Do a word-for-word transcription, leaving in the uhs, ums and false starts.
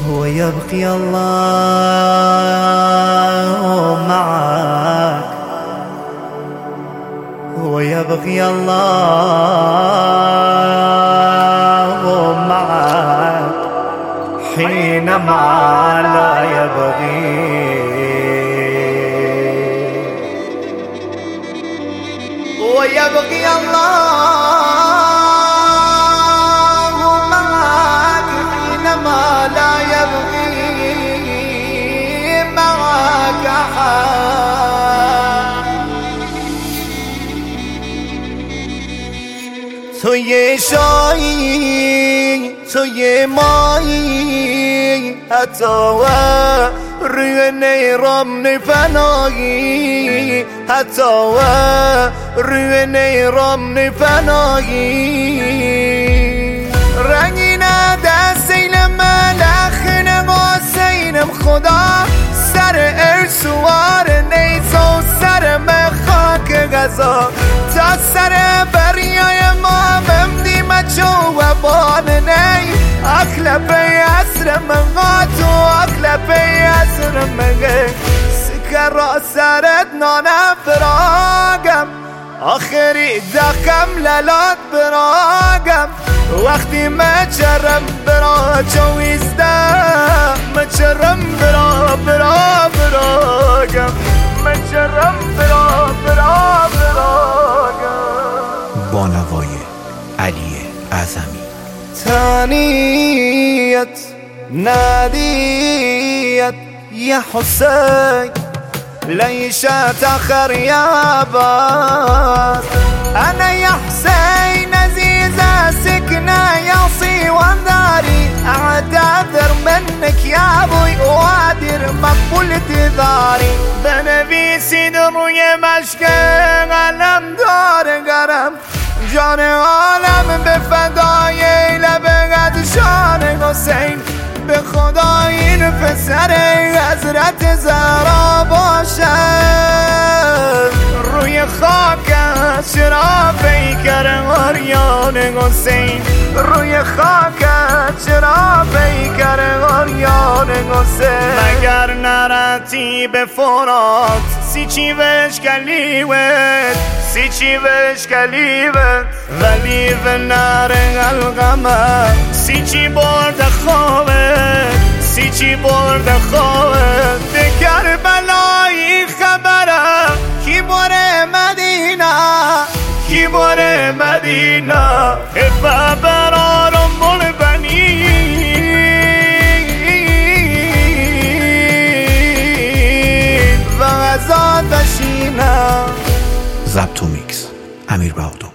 ويبقي الله معك، ويبقي الله معك حينما لا يبغي، ويبقي الله معك حينما لا يبغي معك أحد. توی شایی توی مایی، حتی روی نیرام نفنایی، حتی روی نیرام نفنایی. رنگینه دستین ملخ نقاسینم خدا، سر ارسوار نیزا و سر مخاک غذا، تا سر بریای ما بمدی مچو و باننی. اخلب یسر مغاتو اخلب یسر مغه، سکر را سرت نانه براگم، آخری دخم للات براگم. وقتی مچرم برا چویزده، مچرم برا برا براگم، مچرم برا برا براگم. با نوای علی اعظمی. تانيت ناديت يا حسين، ليش تأخر يا عباس. أنا يا حسين عزيزة سكنة يصي ونداري، أعتذر منك يا أبوي وأدر مقبول اعتذاري. بنبي سيدر يا مشكل قلم دار قرم، جان عالم به فدای لب قدشان حسین. به خدا این پسر حضرت زهرا باشد، روی خاکش چرا پیکر آریان حسین، روی خاکش چرا پیکر آریان حسین. مگر نرتی به فرات سیچی وش کلیوت، سیچی وش کلیوت، ولی به نار القمر سیچی برد خوابت، سیچی برد خوابت. به کربلایی خبره کی بره مدینه، کی بره مدینه. افا برارم بول بنی و غزات بشینه. ضبط و میکس امیر بهادر.